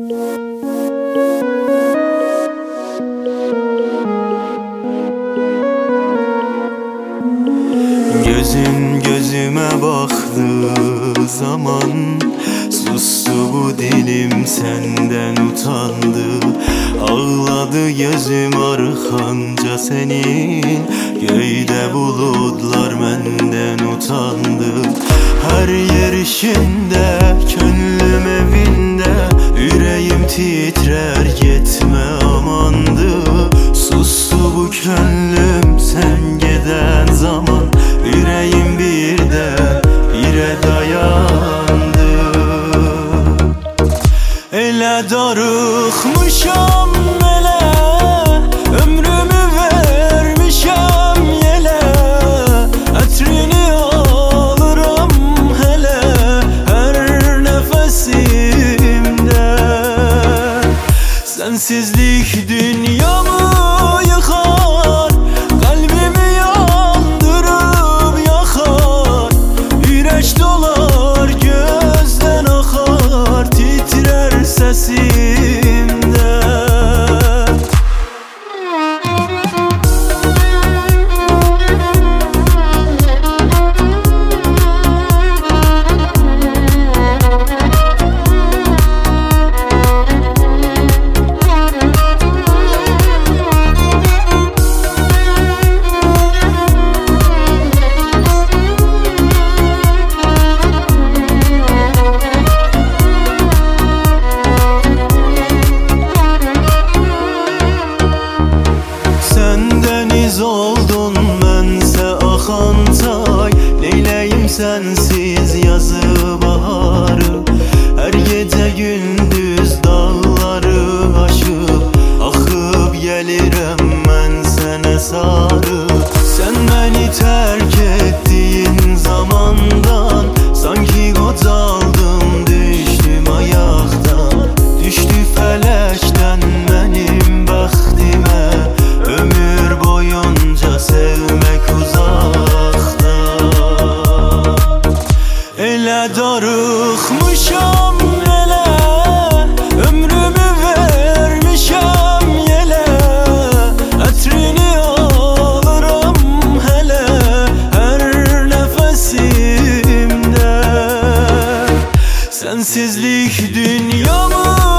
Gözün gözüme baktığı zaman sustu bu dilim, senden utandı. Ağladı gözüm arkanca senin, göğde bulutlar menden utandı. Her yer işinde, gönlüm evinde, yüreğim titrer gitme amandı. Sustu bu gönlüm sen giden zaman, yüreğim bire dayandı. Elə darıxmışam elə, ömrümü vermişəm yelə. Ətrini alıram hələ hər nəfəsimdə. Sensizlik dünyamı yıkar, kalbimi yandırıp yakar. Yürek dolar, gözden akar, titrer sesimde. Oldun mənsə axan çay, leyləyim sensiz yazı baharı. Hər gecə gündüz dağları aşıb, axıb gəlirəm mən sənə sarı. Sən məni tərk etdiyin zamandan, sanki qocaldım, düşdüm ayaqdan. Düşdü fələkdən mənim bəxtimə, ömür boyunca sevmek uzaktan. Elə darıxmışam elə, ömrümü vermişəm yelə. Ətrini alıram hələ hər nəfəsimdə. Sensizlik dünyamı